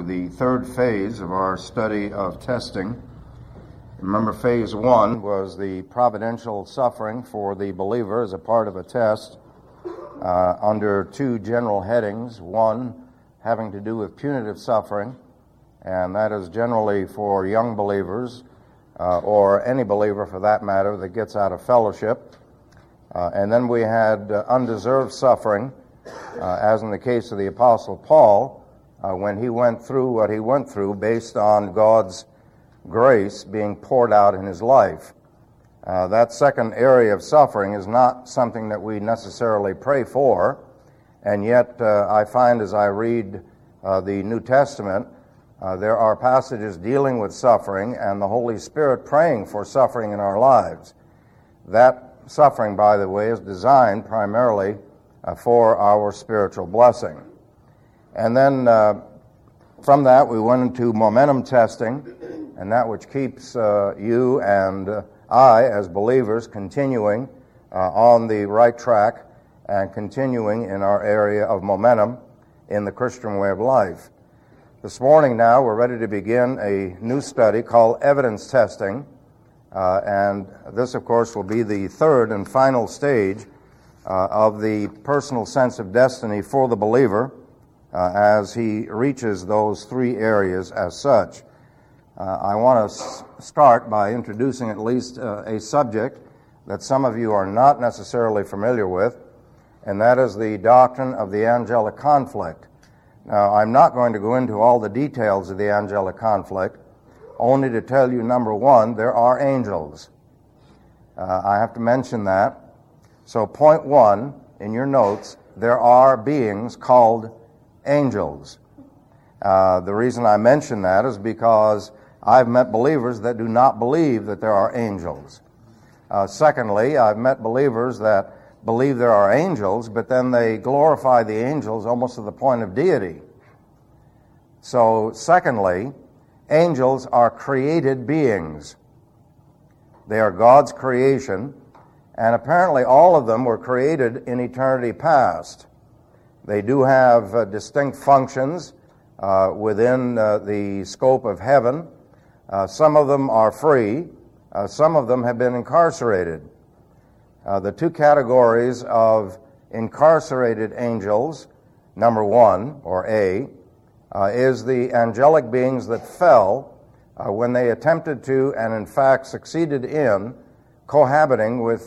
to the third phase of our study of testing. Remember, phase one was the providential suffering for the believer as a part of a test under two general headings. One having to do with punitive suffering, and that is generally for young believers or any believer for that matter that gets out of fellowship. And then we had undeserved suffering, as in the case of the Apostle Paul, when he went through what he went through based on God's grace being poured out in his life. That second area of suffering is not something that we necessarily pray for, and yet I find as I read the New Testament, there are passages dealing with suffering and the Holy Spirit praying for suffering in our lives. That suffering, by the way, is designed primarily for our spiritual blessing. And then from that we went into momentum testing, and that which keeps you and I as believers continuing on the right track and continuing in our area of momentum in the Christian way of life. This morning now we're ready to begin a new study called evidence testing, and this of course will be the third and final stage of the personal sense of destiny for the believer as he reaches those three areas as such. I want to start by introducing at least a subject that some of you are not necessarily familiar with, and that is the doctrine of the angelic conflict. Now, I'm not going to go into all the details of the angelic conflict, only to tell you, number one, there are angels. I have to mention that. So point one in your notes, there are beings called angels. The reason I mention that is because I've met believers that do not believe that there are angels. Secondly, I've met believers that believe there are angels, but then they glorify the angels almost to the point of deity. So, secondly, angels are created beings. They are God's creation, and apparently all of them were created in eternity past. They do have distinct functions within the scope of heaven. Some of them are free. Some of them have been incarcerated. The two categories of incarcerated angels, number one, or A, is the angelic beings that fell when they attempted to, and in fact succeeded in, cohabiting with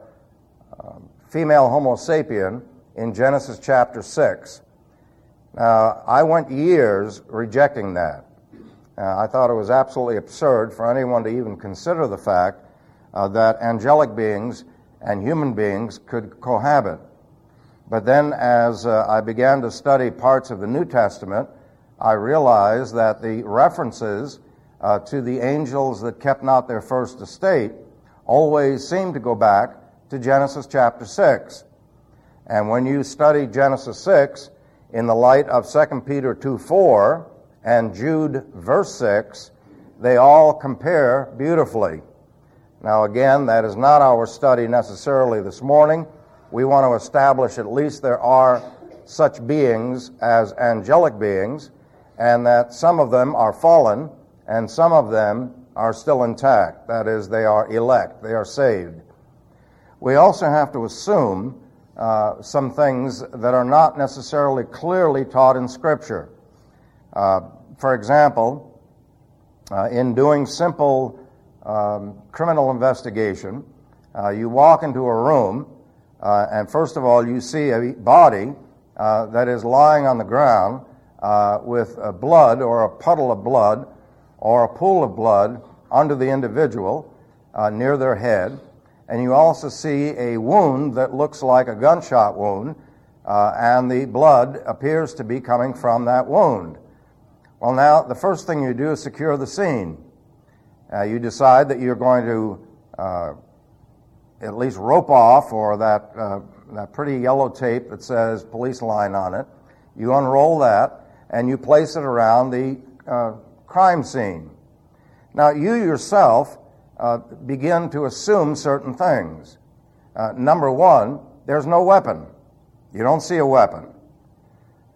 female Homo sapien in Genesis chapter 6. Now, I went years rejecting that. I thought it was absolutely absurd for anyone to even consider the fact that angelic beings and human beings could cohabit. But then as I began to study parts of the New Testament, I realized that the references to the angels that kept not their first estate always seem to go back to Genesis chapter 6. And when you study Genesis 6 in the light of 2 Peter 2:4 and Jude verse 6, they all compare beautifully. Now again, that is not our study necessarily this morning. We want to establish at least there are such beings as angelic beings, and that some of them are fallen and some of them are still intact. That is, they are elect, they are saved. We also have to assume some things that are not necessarily clearly taught in Scripture. For example, in doing simple criminal investigation, you walk into a room, and first of all, you see a body that is lying on the ground with blood or a puddle of blood or a pool of blood under the individual near their head. And you also see a wound that looks like a gunshot wound, and the blood appears to be coming from that wound. Well, now, the first thing you do is secure the scene. You decide that you're going to at least rope off, or that pretty yellow tape that says police line on it. You unroll that, and you place it around the crime scene. Now, you yourself begin to assume certain things. Number one, there's no weapon. You don't see a weapon.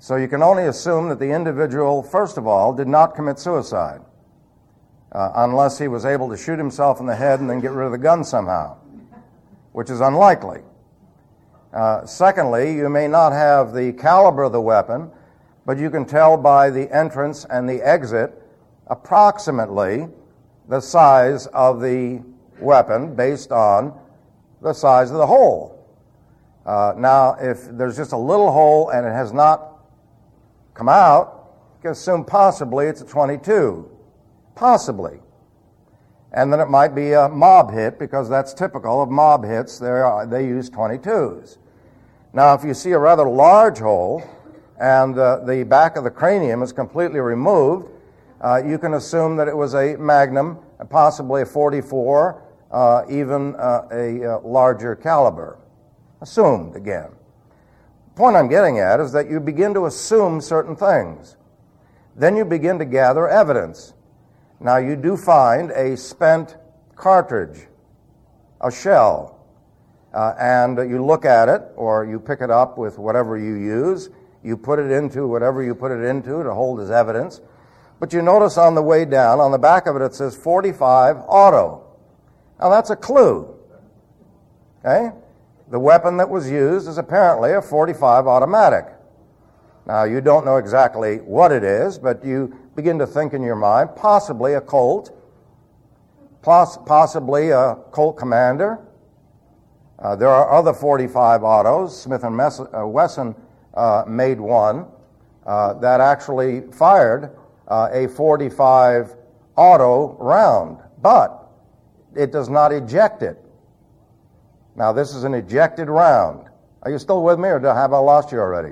So you can only assume that the individual, first of all, did not commit suicide, unless he was able to shoot himself in the head and then get rid of the gun somehow, which is unlikely. Secondly, you may not have the caliber of the weapon, but you can tell by the entrance and the exit approximately the size of the weapon based on the size of the hole. Now, if there's just a little hole and it has not come out, you can assume possibly it's a .22. Possibly. And then it might be a mob hit, because that's typical of mob hits. They use .22s. Now, if you see a rather large hole and the back of the cranium is completely removed, you can assume that it was a Magnum, possibly a .44, even a larger caliber. Assumed, again. The point I'm getting at is that you begin to assume certain things. Then you begin to gather evidence. Now, you do find a spent cartridge, a shell, and you look at it, or you pick it up with whatever you use. You put it into whatever you put it into to hold as evidence. But you notice on the way down, on the back of it, it says 45 auto. Now, that's a clue. Okay? The weapon that was used is apparently a .45 automatic. Now, you don't know exactly what it is, but you begin to think in your mind, possibly a Colt, possibly a Colt Commander. There are other .45 autos. Smith & Wesson made one that actually fired a .45 auto round, but it does not eject it. Now, this is an ejected round. Are you still with me, or have I lost you already?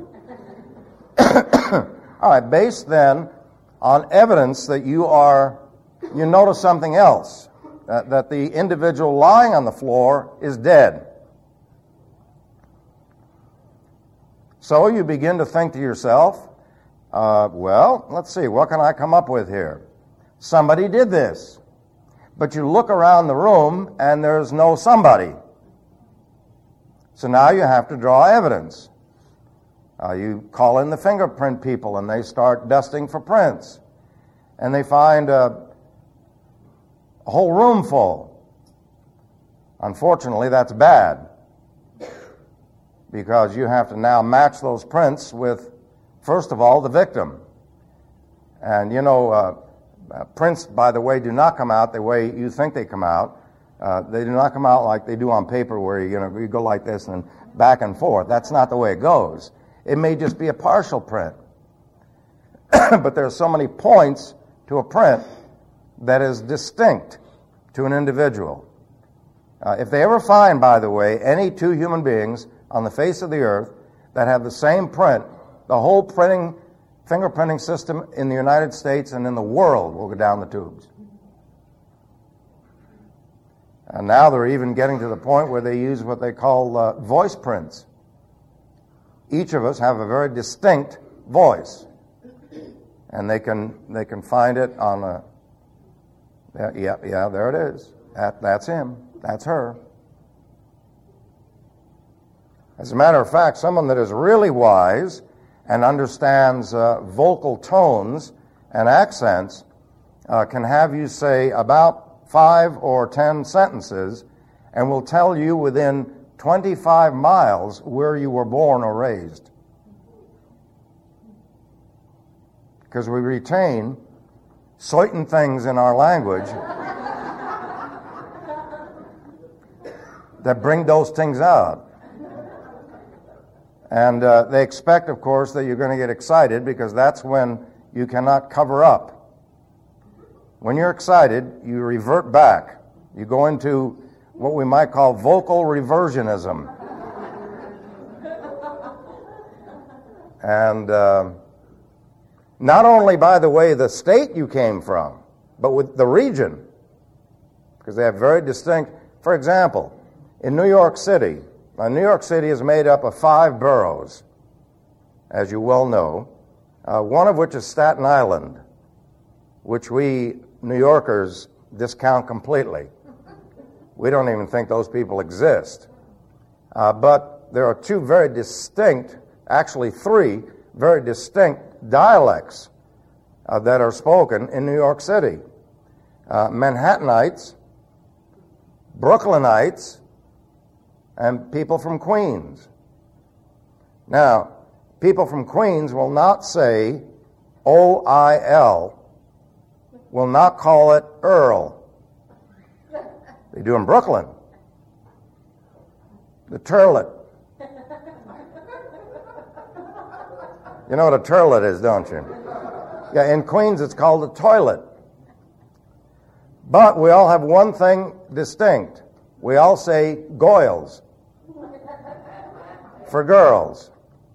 All right, based then on evidence that you notice something else, that the individual lying on the floor is dead. So you begin to think to yourself, well, let's see, what can I come up with here? Somebody did this. But you look around the room and there's no somebody. So now you have to draw evidence. You call in the fingerprint people and they start dusting for prints. And they find a whole room full. Unfortunately, that's bad, because you have to now match those prints with, first of all, the victim. And prints, by the way, do not come out the way you think they come out. They do not come out like they do on paper, where you go like this and back and forth. That's not the way it goes. It may just be a partial print. But there are so many points to a print that is distinct to an individual. If they ever find, by the way, any two human beings on the face of the earth that have the same print, the whole fingerprinting system in the United States and in the world will go down the tubes. And now they're even getting to the point where they use what they call voice prints. Each of us have a very distinct voice, and they can find it on a. Yeah, there it is. That's him. That's her. As a matter of fact, someone that is really wise and understands vocal tones and accents can have you say about 5 or 10 sentences and will tell you within 25 miles where you were born or raised. Because we retain certain things in our language that bring those things out. And they expect, of course, that you're going to get excited, because that's when you cannot cover up. When you're excited, you revert back. You go into what we might call vocal reversionism. And not only, by the way, the state you came from, but with the region, because they have very distinct. For example, in New York City, New York City is made up of 5 boroughs, as you well know, one of which is Staten Island, which we New Yorkers discount completely. We don't even think those people exist. But there are 2 very distinct, actually 3, very distinct dialects that are spoken in New York City. Manhattanites, Brooklynites, and people from Queens. Now, people from Queens will not say O-I-L, will not call it Earl. They do in Brooklyn. The turlet. You know what a turlet is, don't you? Yeah, in Queens it's called a toilet. But we all have one thing distinct. We all say goils for girls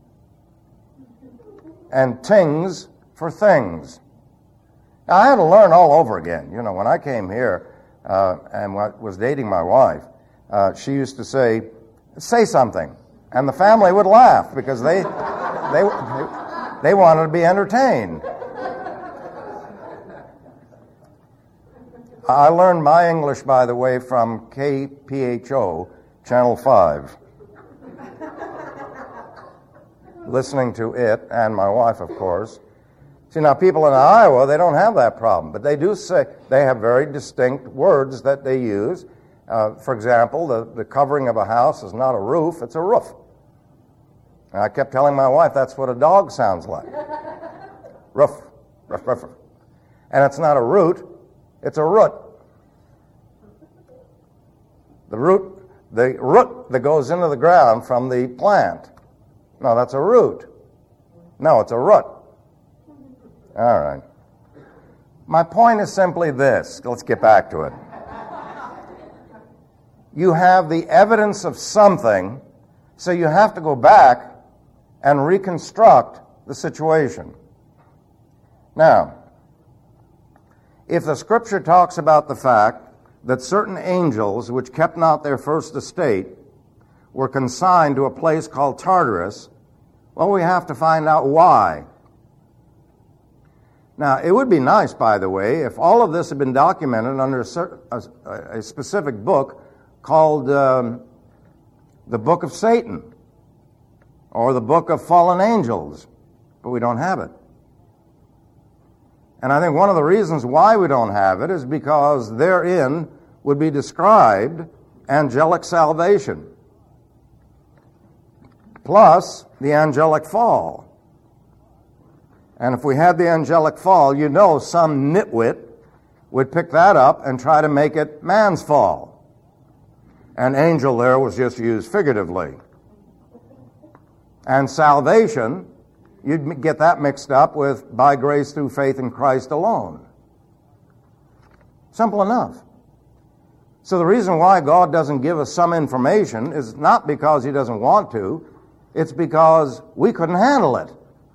and tings for things. Now, I had to learn all over again. You know, when I came here and was dating my wife, she used to say something. And the family would laugh because they wanted to be entertained. I learned my English, by the way, from KPHO, Channel 5. Listening to it, and my wife, of course. See, now people in Iowa, they don't have that problem, but they do say, they have very distinct words that they use. For example, the covering of a house is not a roof, it's a roof. And I kept telling my wife that's what a dog sounds like. Roof, roof, roof, roof. And it's not a root, it's a root. The root that goes into the ground from the plant. No, that's a root. No, it's a root. All right. My point is simply this. Let's get back to it. You have the evidence of something, so you have to go back and reconstruct the situation. Now, if the Scripture talks about the fact that certain angels, which kept not their first estate, were consigned to a place called Tartarus, well, we have to find out why. Now, it would be nice, by the way, if all of this had been documented under a specific book called the Book of Satan or the Book of Fallen Angels, but we don't have it. And I think one of the reasons why we don't have it is because therein would be described angelic salvation, plus the angelic fall. And if we had the angelic fall, you know some nitwit would pick that up and try to make it man's fall. And angel there was just used figuratively. And salvation, you'd get that mixed up with by grace through faith in Christ alone. Simple enough. So the reason why God doesn't give us some information is not because He doesn't want to, it's because we couldn't handle it.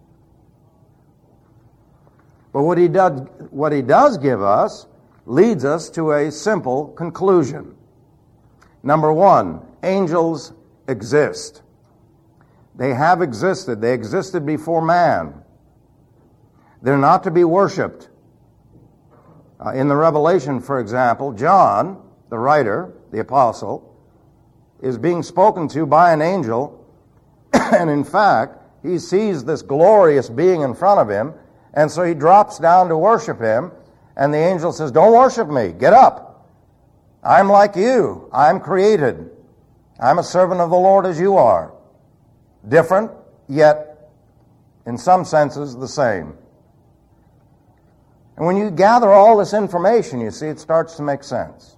But what he does give us leads us to a simple conclusion. Number one, angels exist. They have existed. They existed before man. They're not to be worshipped. In the Revelation, for example, John, the writer, the apostle, is being spoken to by an angel, and in fact, he sees this glorious being in front of him, and so he drops down to worship him, and the angel says, "Don't worship me, get up. I'm like you. I'm created. I'm a servant of the Lord as you are." Different, yet in some senses the same. And when you gather all this information, you see, it starts to make sense.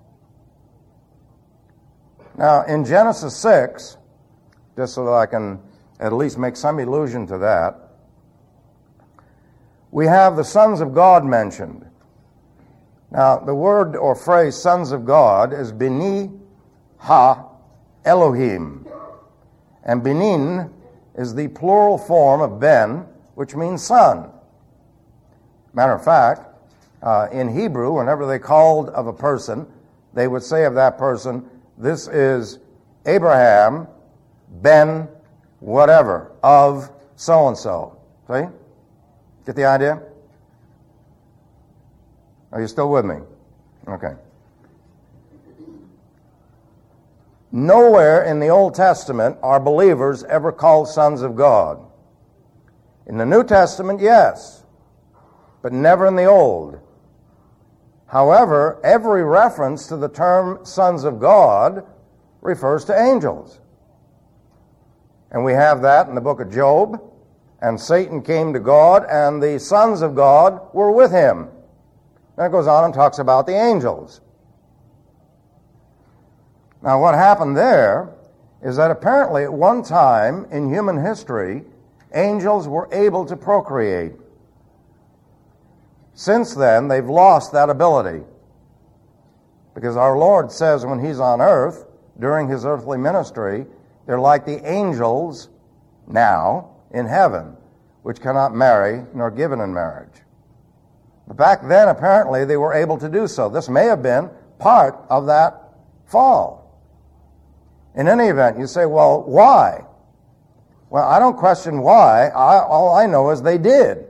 Now, in Genesis 6, just so that I can at least make some allusion to that, we have the sons of God mentioned. Now, the word or phrase sons of God is B'ni Ha Elohim. And Benin is the plural form of Ben, which means son. Matter of fact, in Hebrew, whenever they called of a person, they would say of that person, "This is Abraham, Ben, whatever, of so-and-so." See? Get the idea? Are you still with me? Okay. Nowhere in the Old Testament are believers ever called sons of God. In the New Testament, yes, but never in the Old. However, every reference to the term sons of God refers to angels. And we have that in the book of Job. And Satan came to God, and the sons of God were with him. Then it goes on and talks about the angels. Now, what happened there is that apparently at one time in human history, angels were able to procreate. Since then, they've lost that ability. Because our Lord says when he's on earth, during his earthly ministry, they're like the angels now in heaven, which cannot marry nor given in marriage. But back then, apparently, they were able to do so. This may have been part of that fall. In any event, you say, well, why? Well, I don't question why. All I know is they did.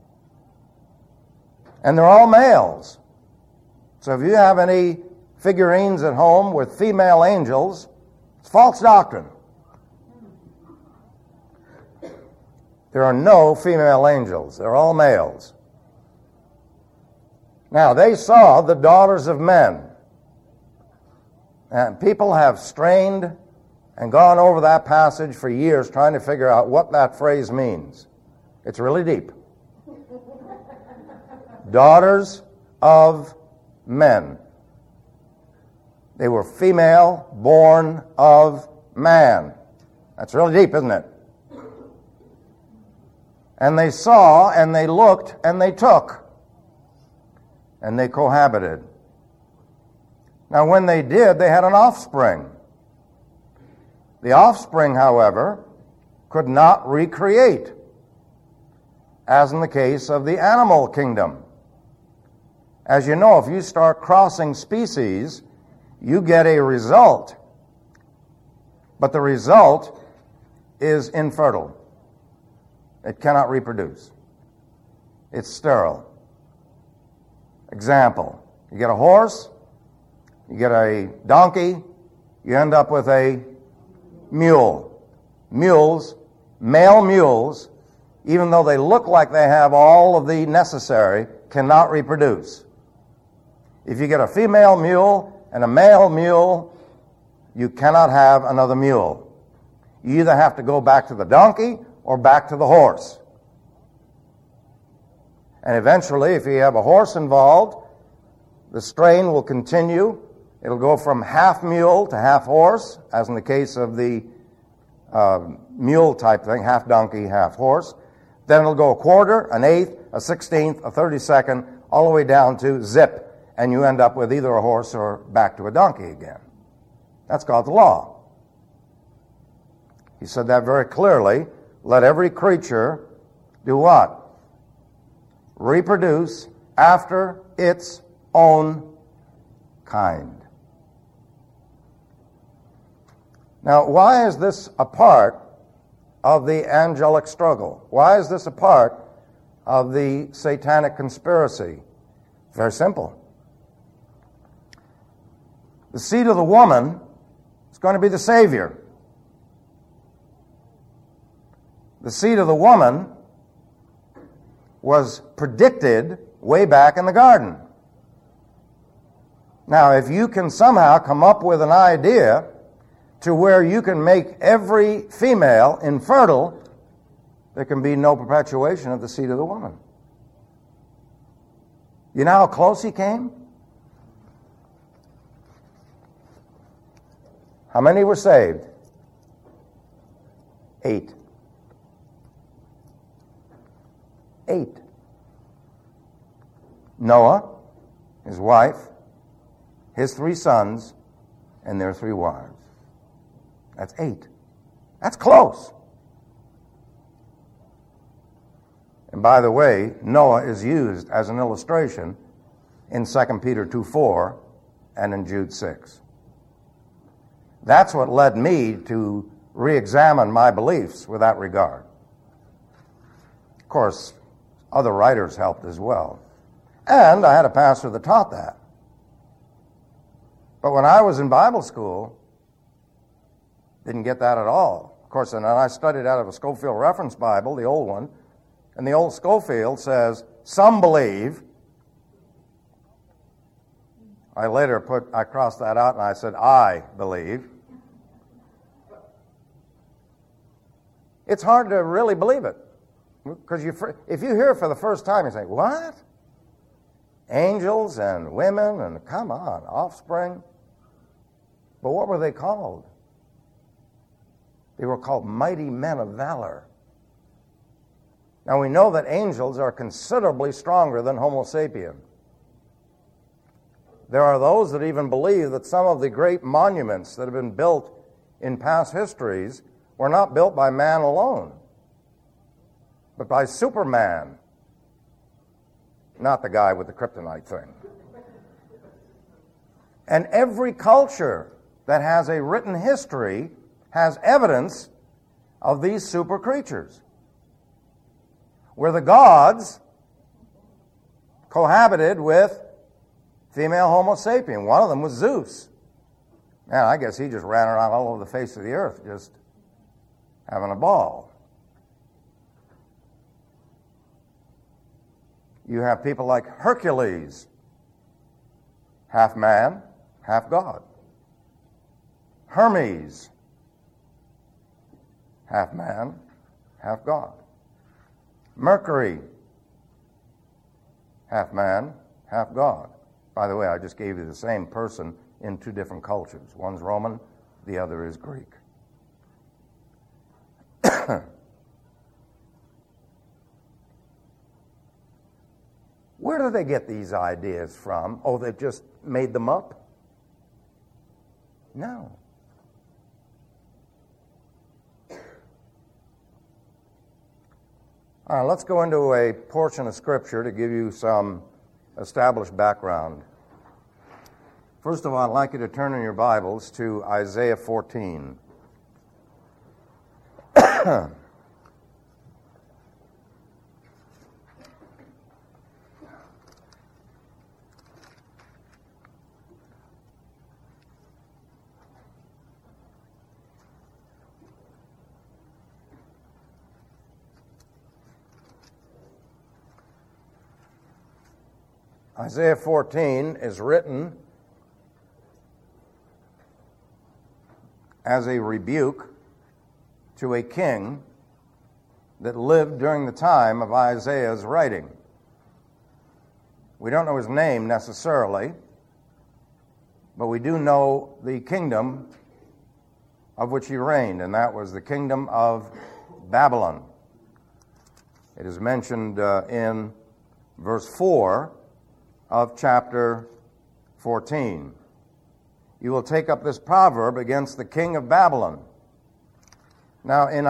And they're all males. So if you have any figurines at home with female angels, it's false doctrine. There are no female angels. They're all males. Now, they saw the daughters of men. And people have strained and gone over that passage for years trying to figure out what that phrase means. It's really deep. Daughters of men. They were female, born of man. That's really deep, isn't it? And they saw, and they looked, and they took, and they cohabited. Now, when they did, they had an offspring. The offspring, however, could not recreate, as in the case of the animal kingdom. As you know, if you start crossing species, you get a result. But the result is infertile. It cannot reproduce. It's sterile. Example, you get a horse, you get a donkey, you end up with a mule. Mules, male mules, even though they look like they have all of the necessary, cannot reproduce. If you get a female mule and a male mule, you cannot have another mule. You either have to go back to the donkey or back to the horse. And eventually, if you have a horse involved, the strain will continue. It'll go from half mule to half horse, as in the case of the mule type thing, half donkey, half horse. Then it'll go a quarter, an eighth, a 16th, a 32nd, all the way down to zip, and you end up with either a horse or back to a donkey again. That's God's law. He said that very clearly. Let every creature do what? Reproduce after its own kind. Now, why is this a part of the angelic struggle? Why is this a part of the satanic conspiracy? Very simple. The seed of the woman is going to be the Savior. The seed of the woman was predicted way back in the garden. Now, if you can somehow come up with an idea to where you can make every female infertile, there can be no perpetuation of the seed of the woman. You know how close he came? How many were saved? 8. 8. Noah, his wife, his 3 sons, and their 3 wives. That's 8. That's close. And by the way, Noah is used as an illustration in 2 Peter 2:4 and in Jude 6. That's what led me to re-examine my beliefs with that regard. Of course, other writers helped as well. And I had a pastor that taught that. But when I was in Bible school, didn't get that at all. Of course, and I studied out of a Scofield Reference Bible, the old one, And the old Schofield says, some believe. I later I crossed that out and I said, I believe. It's hard to really believe it. Because if you hear it for the first time, you say, what? Angels and women and, come on, offspring? But what were they called? They were called mighty men of valor. Now we know that angels are considerably stronger than Homo sapien. There are those that even believe that some of the great monuments that have been built in past histories were not built by man alone, but by Superman, not the guy with the kryptonite thing. And every culture that has a written history has evidence of these super creatures, where the gods cohabited with female Homo sapien. One of them was Zeus. Man, I guess he just ran around all over the face of the earth, just having a ball. You have people like Hercules, half man, half God. Hermes, half man, half God. Mercury, half man, half God. By the way, I just gave you the same person in two different cultures. One's Roman, the other is Greek. Where do they get these ideas from? Oh, they just made them up? No. All right, let's go into a portion of Scripture to give you some established background. First of all, I'd like you to turn in your Bibles to Isaiah 14. Isaiah 14 is written as a rebuke to a king that lived during the time of Isaiah's writing. We don't know his name necessarily, but we do know the kingdom of which he reigned, and that was the kingdom of Babylon. It is mentioned in verse 4 of chapter 14. You will take up this proverb against the king of Babylon. Now in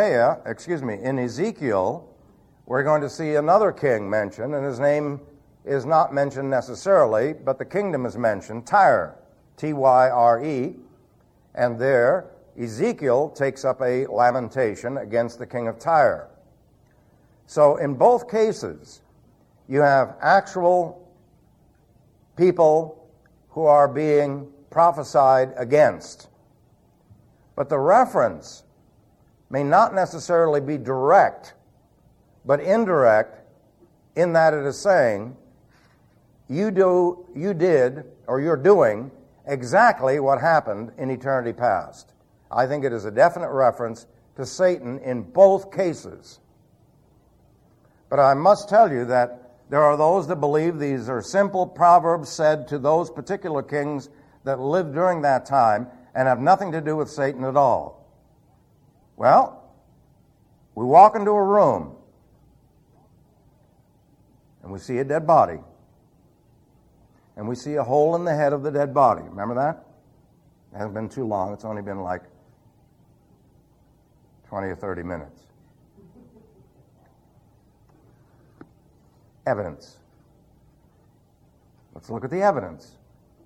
Ezekiel, we're going to see another king mentioned, and his name is not mentioned necessarily, but the kingdom is mentioned, Tyre, Tyre, and there Ezekiel takes up a lamentation against the king of Tyre. So in both cases, you have actual people who are being prophesied against. But the reference may not necessarily be direct, but indirect, in that it is saying, you did, or you're doing exactly what happened in eternity past. I think it is a definite reference to Satan in both cases. But I must tell you that there are those that believe these are simple proverbs said to those particular kings that lived during that time and have nothing to do with Satan at all. Well, we walk into a room and we see a dead body. And we see a hole in the head of the dead body. Remember that? It hasn't been too long. It's only been like 20 or 30 minutes. Evidence. Let's look at the evidence.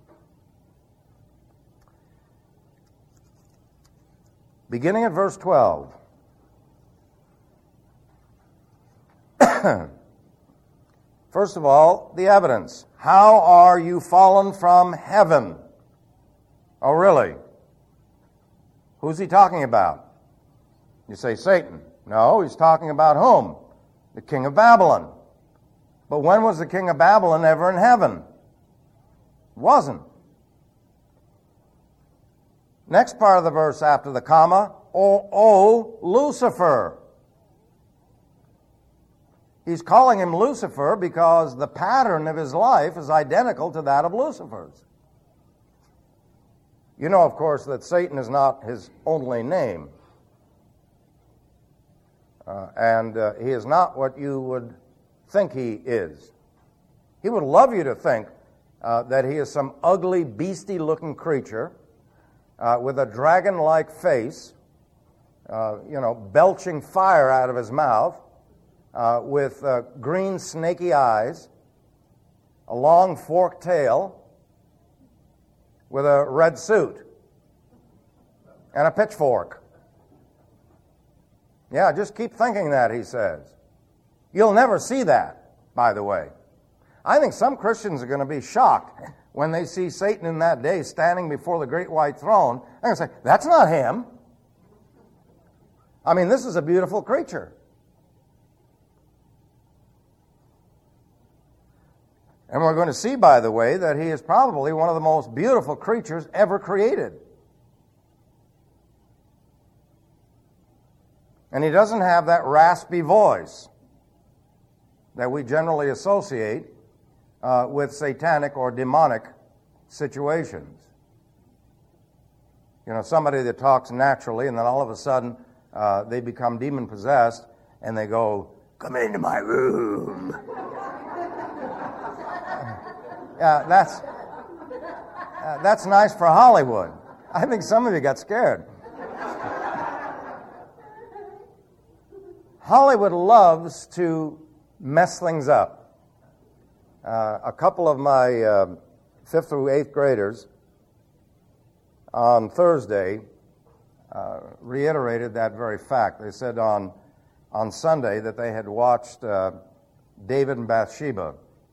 Beginning at verse 12. First of all, the evidence. How are you fallen from heaven? Oh, really? Who's he talking about? You say Satan. No, he's talking about whom? the king of Babylon. But when was the king of Babylon ever in heaven? It wasn't. Next part of the verse after the comma, O Lucifer. He's calling him Lucifer because the pattern of his life is identical to that of Lucifer's. You know, of course, that Satan is not his only name. And he is not what you would think he is. He would love you to think that he is some ugly, beastie-looking creature with a dragon-like face, belching fire out of his mouth, with green, snaky eyes, a long forked tail, with a red suit, and a pitchfork. Yeah, just keep thinking that, he says. You'll never see that, by the way. I think some Christians are going to be shocked when they see Satan in that day standing before the great white throne. They're going to say, that's not him. I mean, this is a beautiful creature. And we're going to see, by the way, that he is probably one of the most beautiful creatures ever created. And he doesn't have that raspy voice that we generally associate with satanic or demonic situations. You know, somebody that talks naturally and then all of a sudden they become demon-possessed and they go, "Come into my room." Yeah, that's nice for Hollywood. I think some of you got scared. Hollywood loves to mess things up. A couple of my 5th through 8th graders on Thursday reiterated that very fact. They said on Sunday that they had watched David and Bathsheba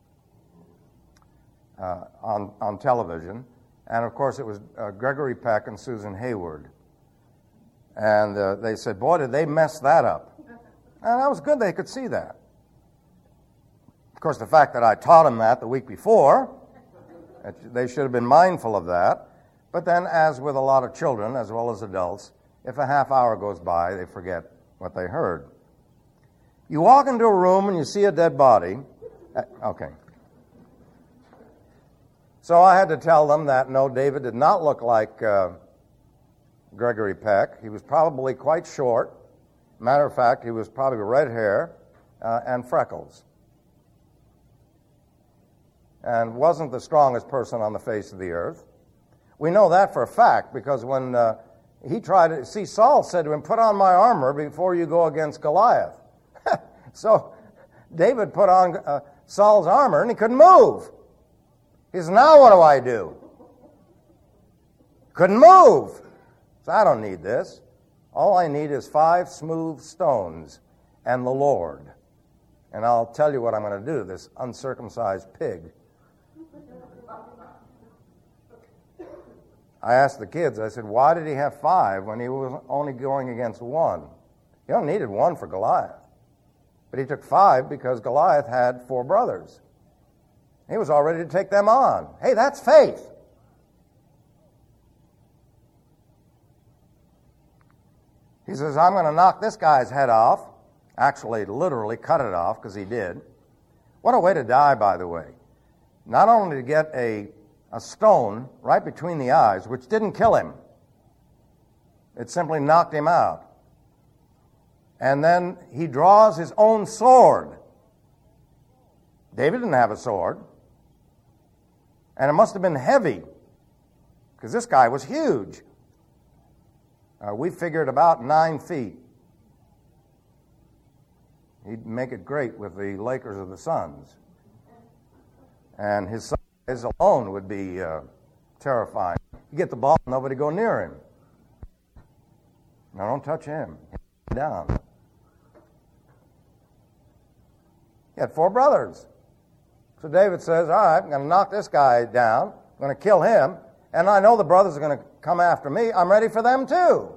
on television, and of course it was Gregory Peck and Susan Hayward. And they said, boy, did they mess that up. And that was good they could see that. Of course, the fact that I taught them that the week before, they should have been mindful of that. But then, as with a lot of children, as well as adults, if a half hour goes by, they forget what they heard. You walk into a room and you see a dead body. Okay. So I had to tell them that, no, David did not look like Gregory Peck. He was probably quite short. Matter of fact, he was probably red hair and freckles. And wasn't the strongest person on the face of the earth. We know that for a fact because when he tried to, see, Saul said to him, "Put on my armor before you go against Goliath." So David put on Saul's armor and he couldn't move. He says, "Now what do I do?" Couldn't move. So I don't need this. All I need is 5 smooth stones and the Lord. And I'll tell you what I'm going to do, this uncircumcised pig. I asked the kids, I said, why did he have 5 when he was only going against 1? He only needed 1 for Goliath. But he took 5 because Goliath had 4 brothers. He was all ready to take them on. Hey, that's faith. He says, I'm going to knock this guy's head off. Actually, literally cut it off, because he did. What a way to die, by the way. Not only to get a stone right between the eyes, which didn't kill him. It simply knocked him out. And then he draws his own sword. David didn't have a sword. And it must have been heavy, because this guy was huge. We figured about 9 feet. He'd make it great with the Lakers or the Suns. And his size alone would be terrifying. You get the ball, nobody go near him. Now don't touch him. Hit him down. He had 4 brothers. So David says, all right, I'm going to knock this guy down. I'm going to kill him. And I know the brothers are going to come after me. I'm ready for them too.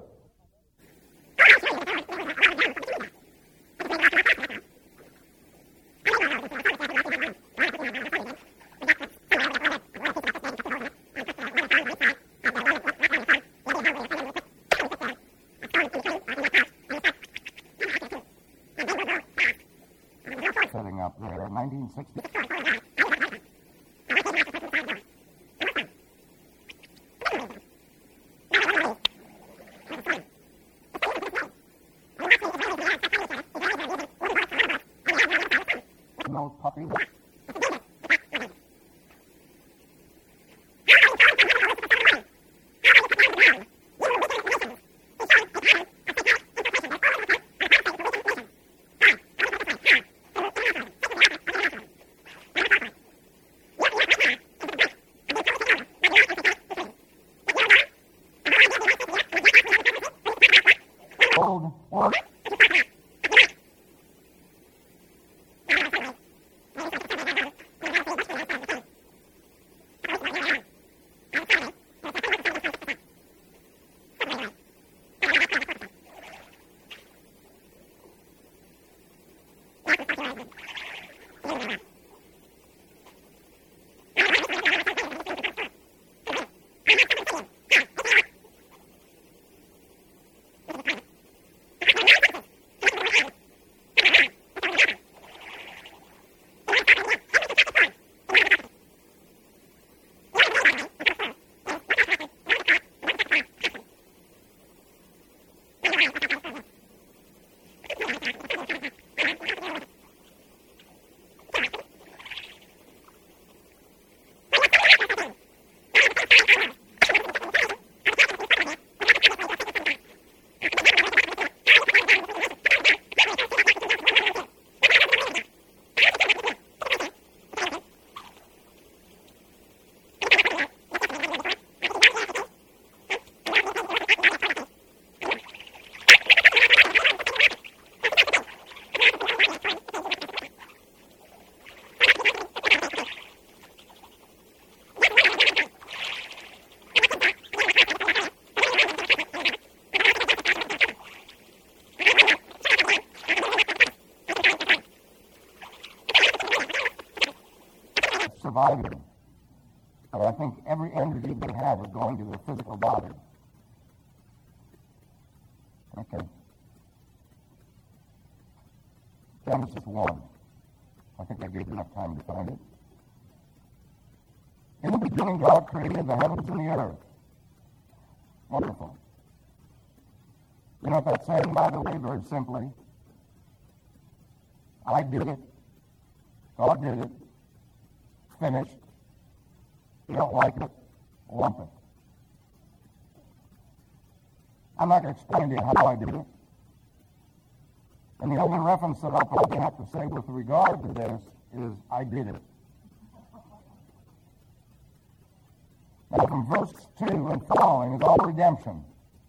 puppy. Surviving. But I think every energy they have is going to their physical body. Okay. Genesis 1. I think I gave enough time to find it. In the beginning, God created the heavens and the earth. Wonderful. You know what that's saying, by the way, very simply? I did it. God did it. Finished. You don't like it? Lump it. I'm not going to explain to you how I did it. And the only reference that I'll probably have to say with regard to this is, I did it. Now, from verse 2 and following is all redemption.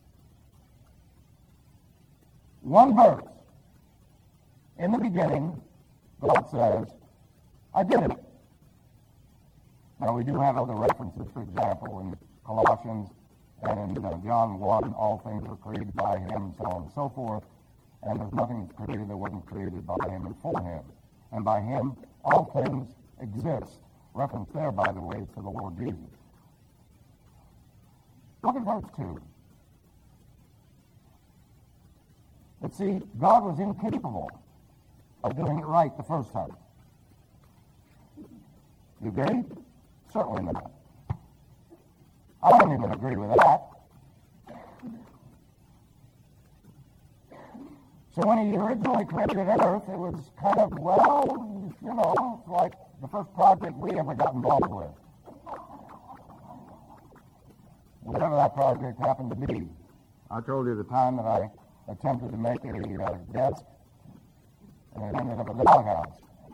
One verse. In the beginning, God says, I did it. Now, we do have other references, for example, in Colossians and in John 1, all things were created by him, and so on and so forth. And there's nothing that's created that wasn't created by him and for him. And by him, all things exist. Reference there, by the way, to the Lord Jesus. Look at verse 2. But see, God was incapable of doing it right the first time. You agree? Certainly not. I don't even agree with that. So when he originally created Earth, it was kind of, well, you know, it's like the first project we ever got involved with. Whatever that project happened to be. I told you the time that I attempted to make a desk, and it ended up at the doghouse.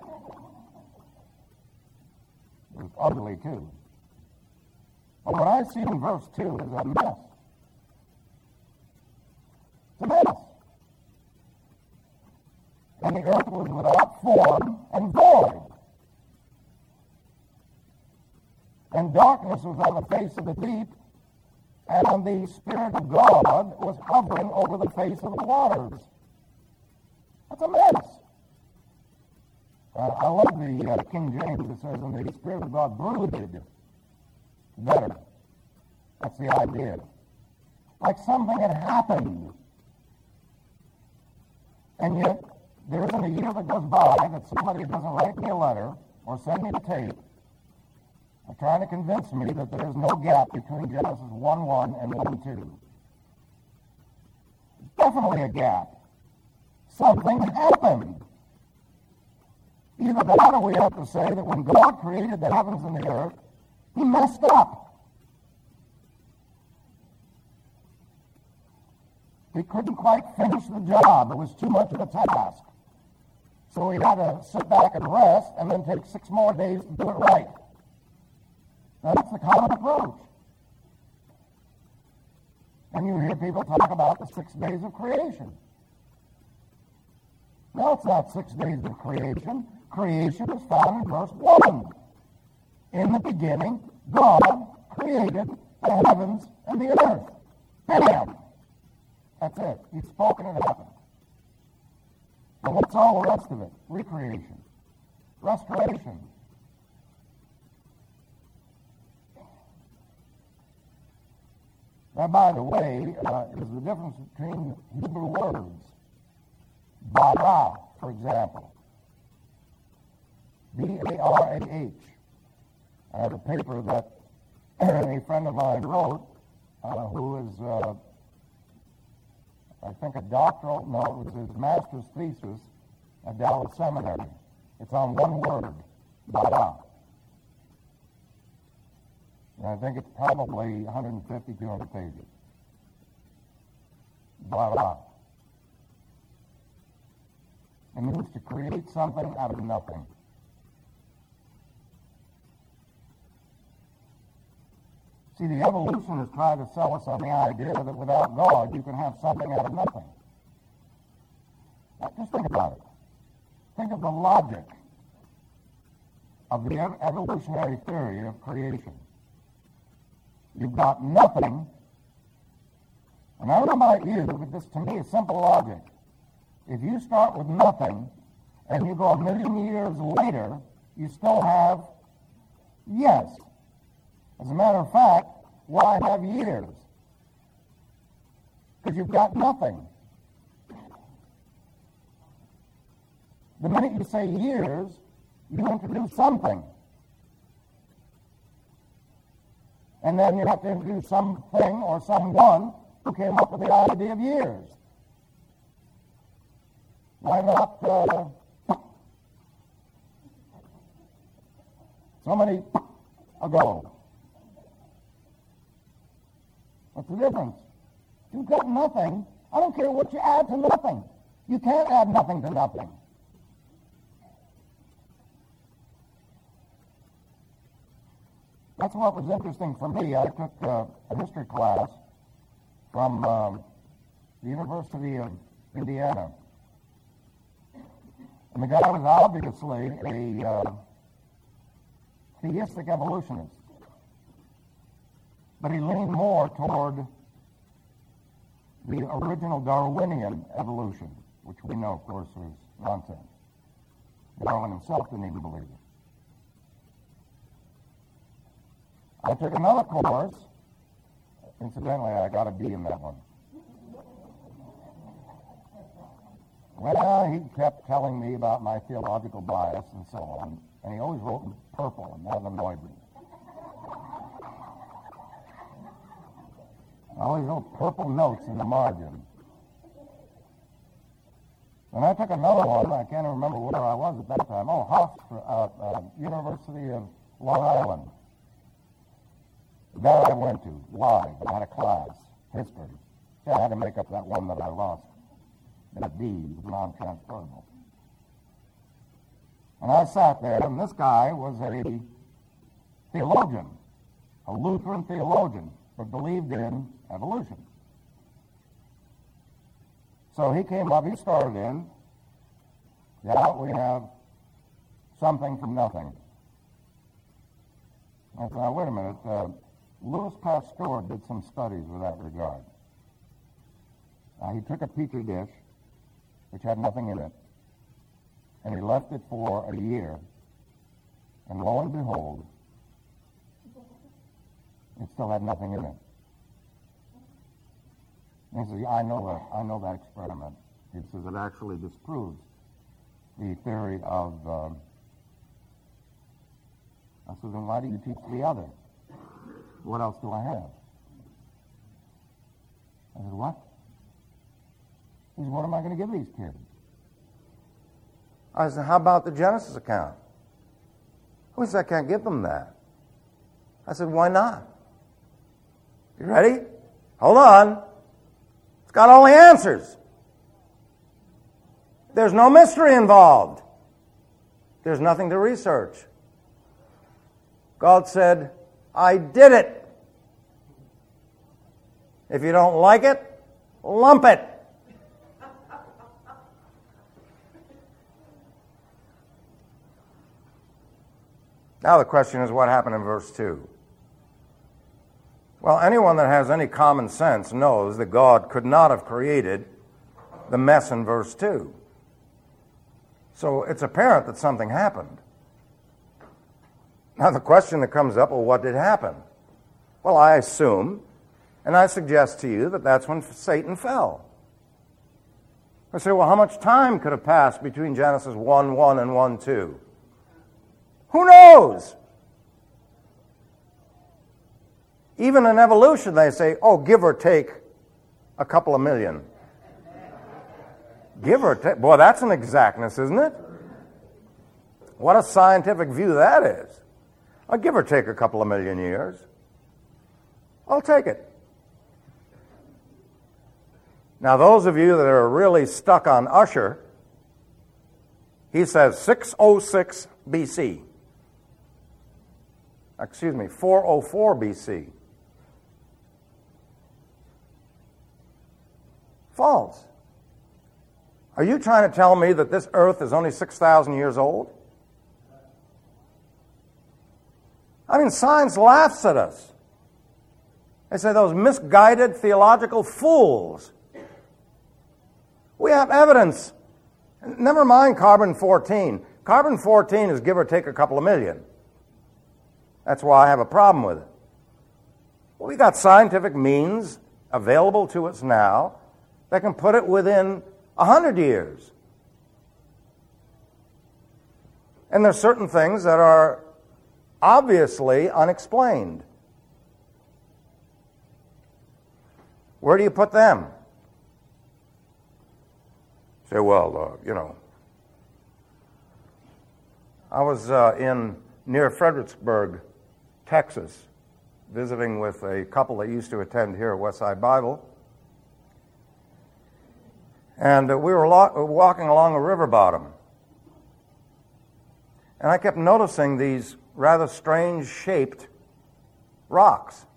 It was ugly, too. But what I see in verse 2 is a mess. It's a mess. And the earth was without form and void. And darkness was on the face of the deep, and the Spirit of God was hovering over the face of the waters. That's a mess. I love the King James that says, and the Spirit of God brooded. Better. That's the idea. Like something had happened. And yet, there isn't a year that goes by that somebody doesn't write me a letter or send me the tape trying to convince me that there is no gap between Genesis 1:1 and 1:2. There's definitely a gap. Something happened. Either that or we have to say that when God created the heavens and the earth, he messed up. He couldn't quite finish the job. It was too much of a task. So he had to sit back and rest and then take 6 more days to do it right. Now, that's the common approach. And you hear people talk about the 6 days of creation. No, it's not 6 days of creation. Creation is found in verse 1. In the beginning, God created the heavens and the earth. Bam! That's it. He's spoken and it happened. So what's all the rest of it? Recreation. Restoration. Now, by the way, is the difference between Hebrew words. Bara, for example. B-A-R-A-H. I have a paper that a friend of mine wrote, who is, I think, a doctoral, no, it was his master's thesis at Dallas Seminary. It's on one word, bara. And I think it's probably 150, 200 pages. Bara. It means to create something out of nothing. See, the evolutionists try to sell us on the idea that without God you can have something out of nothing. Now, just think about it. Think of the logic of the evolutionary theory of creation. You've got nothing, and I don't know about you, but this to me is simple logic. If you start with nothing and you go 1,000,000 years later, you still have yes. As a matter of fact, why have years? Because you've got nothing. The minute you say years, you introduce something. And then you have to introduce something or someone who came up with the idea of years. Why not so many ago? What's the difference? You've got nothing. I don't care what you add to nothing. You can't add nothing to nothing. That's what was interesting for me. I took a history class from the University of Indiana. And the guy was obviously a theistic evolutionist. But he leaned more toward the original Darwinian evolution, which we know, of course, was nonsense. Darwin himself didn't even believe it. I took another course. Incidentally, I got a B in that one. Well, he kept telling me about my theological bias and so on, and he always wrote in purple, and that annoyed me. I always wrote purple notes in the margin. And I took another one. I can't remember where I was at that time. University of Long Island. There I went to, live. I had a class, history. See, I had to make up that one that I lost. That D was non-transferable. And I sat there, and this guy was a theologian, a Lutheran theologian, but believed in evolution. So he came up, he started in, yeah, we have something from nothing. I thought, wait a minute, Louis Pasteur did some studies with that regard. He took a petri dish, which had nothing in it, and he left it for a year, and lo and behold, it still had nothing in it. And he says, I know that experiment. He says it actually disproves the theory of, I said, then why do you teach the other? What else do I have? I said, what? He said, what am I going to give these kids? I said, how about the Genesis account? He said, I can't give them that. I said, why not? You ready? Hold on. It's got all the answers. There's no mystery involved. There's nothing to research. God said, I did it. If you don't like it, lump it. Now the question is, what happened in verse 2? Well, anyone that has any common sense knows that God could not have created the mess in verse 2. So it's apparent that something happened. Now the question that comes up, well, what did happen? Well, I assume, and I suggest to you that that's when Satan fell. I say, well, how much time could have passed between Genesis 1:1 and 1:2? Who knows? Even in evolution, they say, oh, give or take a couple of million. Give or take. Boy, that's an exactness, isn't it? What a scientific view that is. I'll give or take a couple of million years. I'll take it. Now, those of you that are really stuck on Usher, he says 606 BC. Excuse me, 404 BC. False. Are you trying to tell me that this earth is only 6,000 years old? I mean, science laughs at us. They say those misguided theological fools. We have evidence. Never mind carbon-14. Carbon-14 is give or take a couple of million. That's why I have a problem with it. Well, we got scientific means available to us now that can put it within 100 years. And there's certain things that are obviously unexplained. Where do you put them? Say, well, I was near Fredericksburg, Texas, visiting with a couple that used to attend here at Westside Bible. And we were walking along a river bottom. And I kept noticing these rather strange shaped rocks.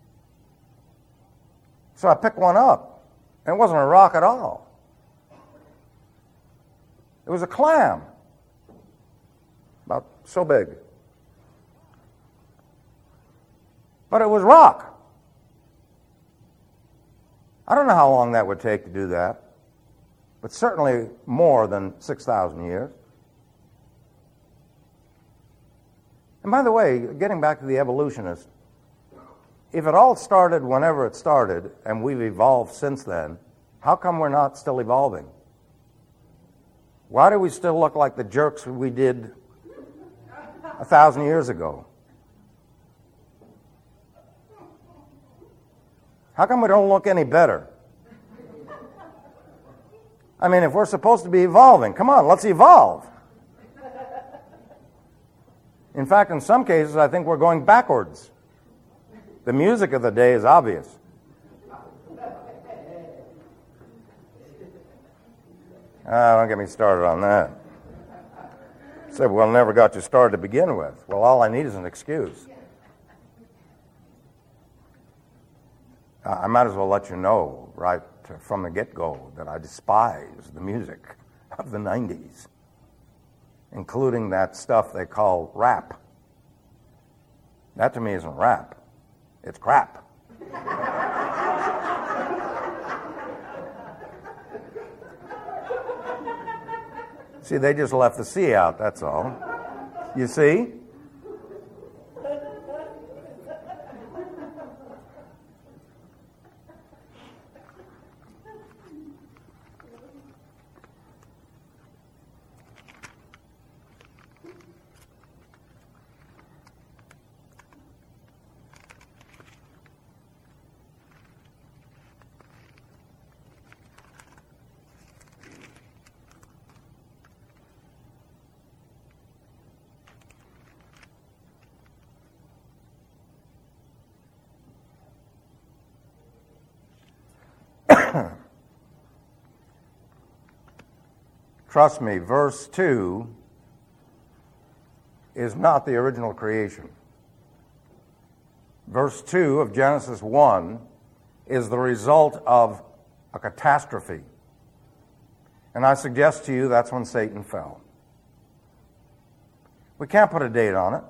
So I picked one up. And it wasn't a rock at all. It was a clam. About so big. But it was rock. I don't know how long that would take to do that. But certainly more than 6,000 years. And by the way, getting back to the evolutionists, if it all started whenever it started, and we've evolved since then, how come we're not still evolving? Why do we still look like the jerks we did 1,000 years ago? How come we don't look any better? I mean, if we're supposed to be evolving, come on, let's evolve. In fact, in some cases, I think we're going backwards. The music of the day is obvious. Don't get me started on that. Said, well, never got you started to begin with. Well, all I need is an excuse. I might as well let you know right from the get-go that I despise the music of the 90s, including that stuff they call rap. That to me isn't rap. It's crap. See, they just left the C out, that's all. You see? Trust me, verse 2 is not the original creation. Verse 2 of Genesis 1 is the result of a catastrophe. And I suggest to you that's when Satan fell. We can't put a date on it.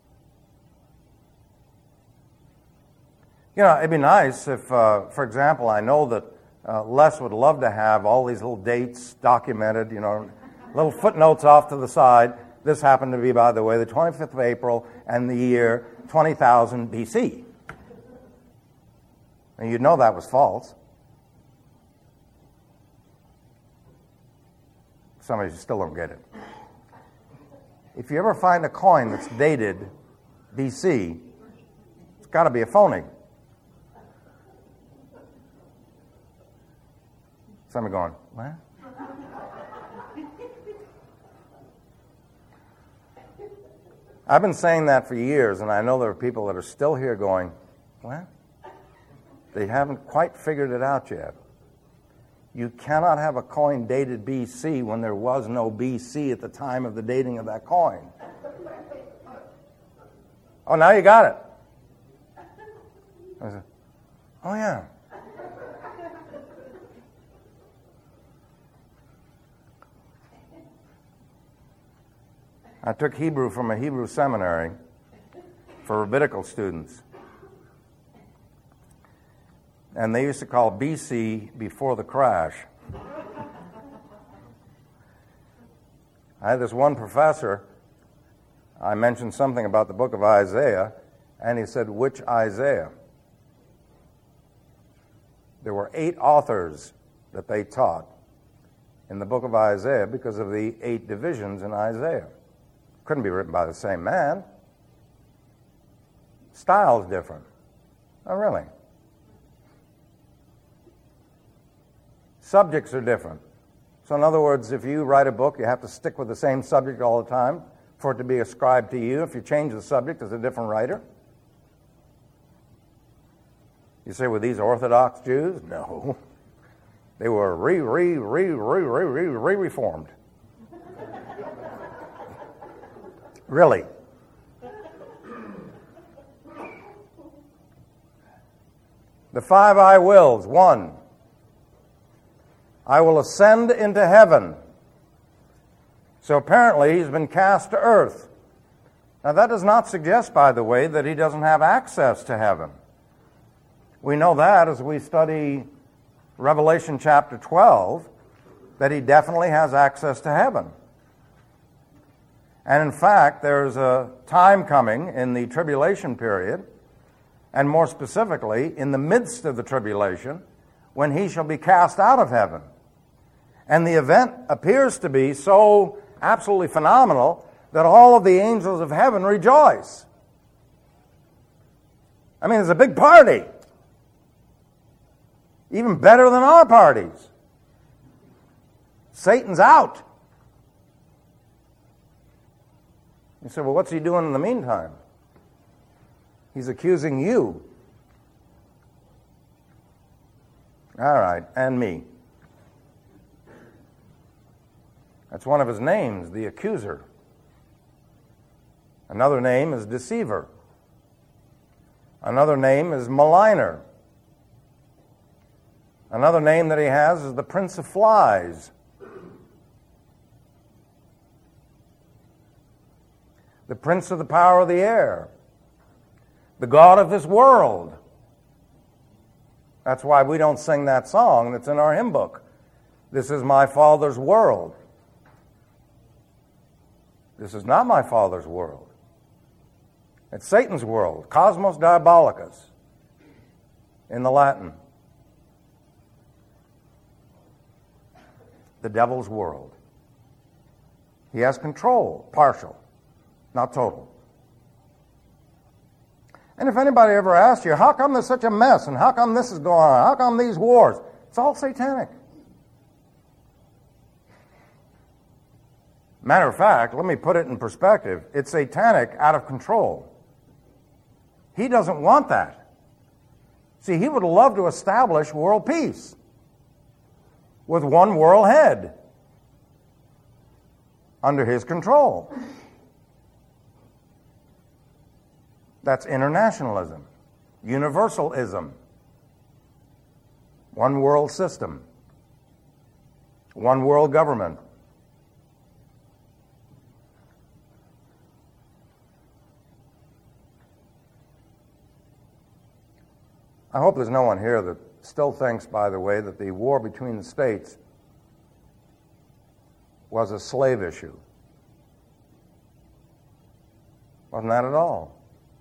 You know, it'd be nice if, for example, I know that Les would love to have all these little dates documented, little footnotes off to the side. This happened to be, by the way, the 25th of April and the year 20,000 BC. And you'd know that was false. Some of you still don't get it. If you ever find a coin that's dated BC, it's got to be a phony. Some are going, what? I've been saying that for years, and I know there are people that are still here going, what? They haven't quite figured it out yet. You cannot have a coin dated BC when there was no BC at the time of the dating of that coin. Oh, now you got it. I said, oh, yeah. I took Hebrew from a Hebrew seminary for rabbinical students. And they used to call BC before the crash. I had this one professor, I mentioned something about the book of Isaiah, and he said, which Isaiah? There were 8 authors that they taught in the book of Isaiah because of the 8 divisions in Isaiah. Couldn't be written by the same man. Style's different. Oh, really? Subjects are different. So in other words, if you write a book, you have to stick with the same subject all the time for it to be ascribed to you. If you change the subject, it's a different writer. You say, were these Orthodox Jews? No. They were reformed. Really. The 5 I wills. 1. I will ascend into heaven. So apparently he's been cast to earth. Now that does not suggest, by the way, that he doesn't have access to heaven. We know that as we study Revelation chapter 12, that he definitely has access to heaven. And in fact, there's a time coming in the tribulation period, and more specifically, in the midst of the tribulation, when he shall be cast out of heaven. And the event appears to be so absolutely phenomenal that all of the angels of heaven rejoice. I mean, it's a big party. Even better than our parties. Satan's out. You say, well, what's he doing in the meantime? He's accusing you. All right, and me. That's one of his names, the accuser. Another name is deceiver. Another name is maligner. Another name that he has is the prince of flies. The prince of the power of the air. The god of this world. That's why we don't sing that song that's in our hymn book. This is my Father's world. This is not my Father's world. It's Satan's world, Cosmos Diabolicus, in the Latin. The devil's world. He has control, partial, not total. And if anybody ever asks you, how come there's such a mess, and how come this is going on, how come these wars? It's all satanic. Matter of fact, let me put it in perspective. It's satanic out of control. He doesn't want that. See, he would love to establish world peace. with one world head under his control. That's internationalism, universalism, one world system, one world government. I hope there's no one here that still thinks, by the way, that the war between the states was a slave issue. Wasn't that at all.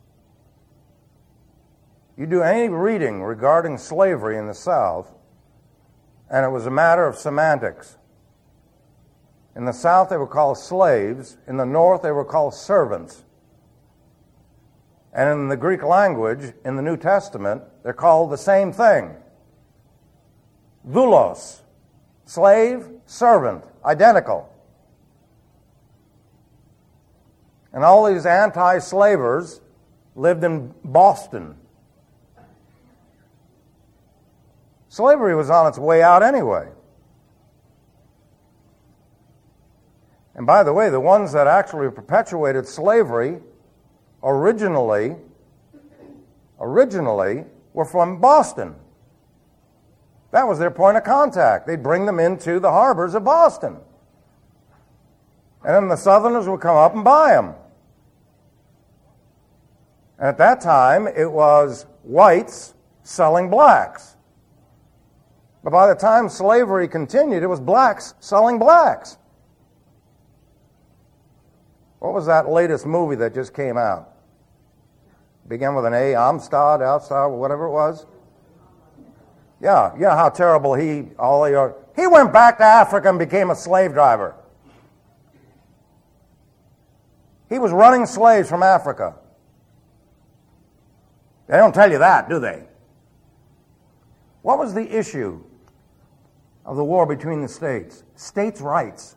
You do any reading regarding slavery in the South, and it was a matter of semantics. In the South, they were called slaves. In the North, they were called servants. And in the Greek language, in the New Testament, they're called the same thing. Doulos, slave, servant, identical. And all these anti-slavers lived in Boston. Slavery was on its way out anyway. And by the way, the ones that actually perpetuated slavery originally were from Boston. That was their point of contact. They'd bring them into the harbors of Boston. And then the Southerners would come up and buy them. And at that time, it was whites selling blacks. But by the time slavery continued, it was blacks selling blacks. What was that latest movie that just came out? Began with an A, Amistad, whatever it was. Yeah, how terrible he went back to Africa and became a slave driver. He was running slaves from Africa. They don't tell you that, do they? What was the issue of the war between the states? States' rights.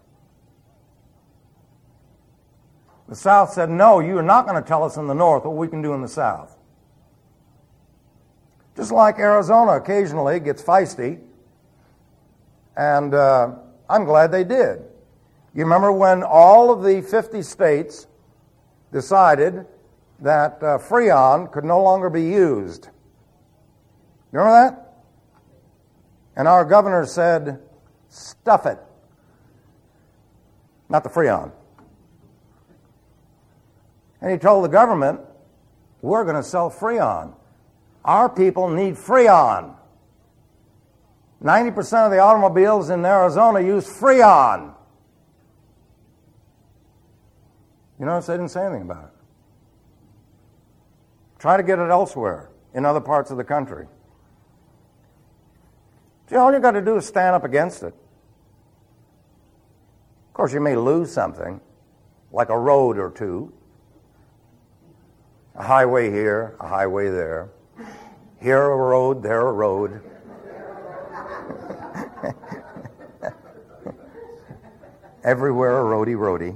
The South said, no, you are not going to tell us in the North what we can do in the South. Just like Arizona occasionally gets feisty, and I'm glad they did. You remember when all of the 50 states decided that Freon could no longer be used? You remember that? And our governor said, stuff it. Not the Freon. And he told the government, we're going to sell Freon. Our people need Freon. 90% of the automobiles in Arizona use Freon. You notice they didn't say anything about it. Try to get it elsewhere, in other parts of the country. See, all you got to do is stand up against it. Of course, you may lose something, like a road or two. A highway here, a highway there. Here a road, there a road. Everywhere a roadie.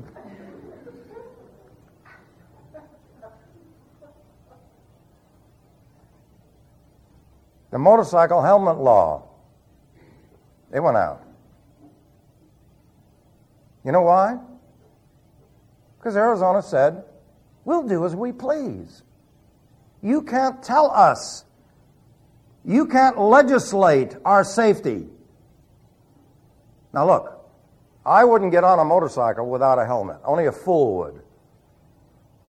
The motorcycle helmet law, they went out. You know why? Because Arizona said, we'll do as we please. You can't tell us. You can't legislate our safety. Now look, I wouldn't get on a motorcycle without a helmet. Only a fool would.